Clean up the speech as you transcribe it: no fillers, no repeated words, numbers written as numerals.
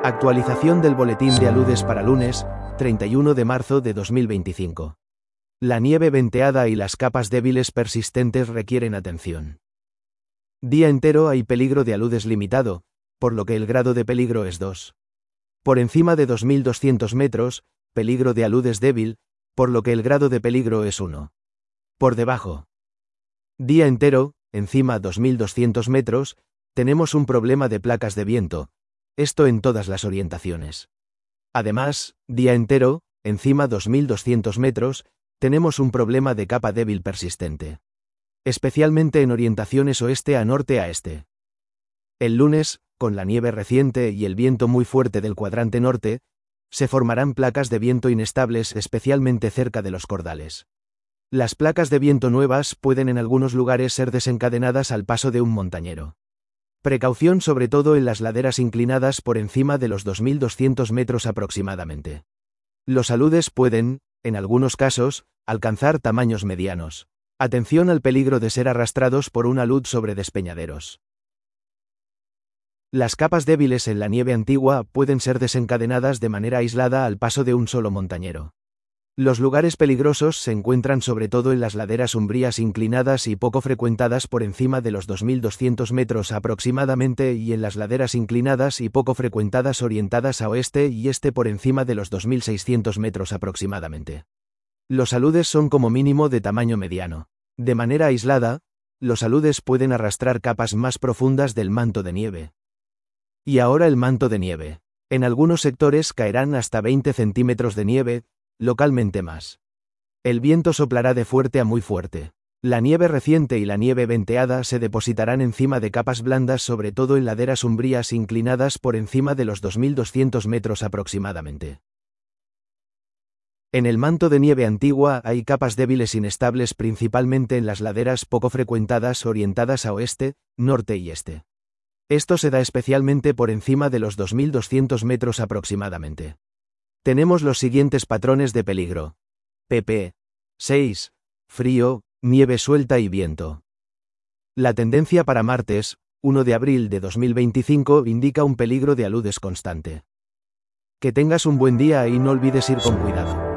Actualización del boletín de aludes para lunes, 31 de marzo de 2025. La nieve venteada y las capas débiles persistentes requieren atención. Día entero hay peligro de aludes limitado, por lo que el grado de peligro es 2. Por encima de 2200 metros, peligro de aludes débil, por lo que el grado de peligro es 1. Por debajo. Día entero, encima 2200 metros, tenemos un problema de placas de viento, esto en todas las orientaciones. Además, día entero, encima 2200 metros, tenemos un problema de capa débil persistente. Especialmente en orientaciones oeste a norte a este. El lunes, con la nieve reciente y el viento muy fuerte del cuadrante norte, se formarán placas de viento inestables especialmente cerca de los cordales. Las placas de viento nuevas pueden en algunos lugares ser desencadenadas al paso de un montañero. Precaución sobre todo en las laderas inclinadas por encima de los 2200 metros aproximadamente. Los aludes pueden, en algunos casos, alcanzar tamaños medianos. Atención al peligro de ser arrastrados por un alud sobre despeñaderos. Las capas débiles en la nieve antigua pueden ser desencadenadas de manera aislada al paso de un solo montañero. Los lugares peligrosos se encuentran sobre todo en las laderas umbrías inclinadas y poco frecuentadas por encima de los 2200 metros aproximadamente y en las laderas inclinadas y poco frecuentadas orientadas a oeste y este por encima de los 2600 metros aproximadamente. Los aludes son como mínimo de tamaño mediano. De manera aislada, los aludes pueden arrastrar capas más profundas del manto de nieve. Y ahora el manto de nieve. En algunos sectores caerán hasta 20 centímetros de nieve, localmente más. El viento soplará de fuerte a muy fuerte. La nieve reciente y la nieve venteada se depositarán encima de capas blandas sobre todo en laderas umbrías inclinadas por encima de los 2200 metros aproximadamente. En el manto de nieve antigua hay capas débiles inestables principalmente en las laderas poco frecuentadas orientadas a oeste, norte y este. Esto se da especialmente por encima de los 2200 metros aproximadamente. Tenemos los siguientes patrones de peligro. pp. 6. Frío, nieve suelta y viento. La tendencia para martes, 1 de abril de 2025 indica un peligro de aludes constante. Que tengas un buen día y no olvides ir con cuidado.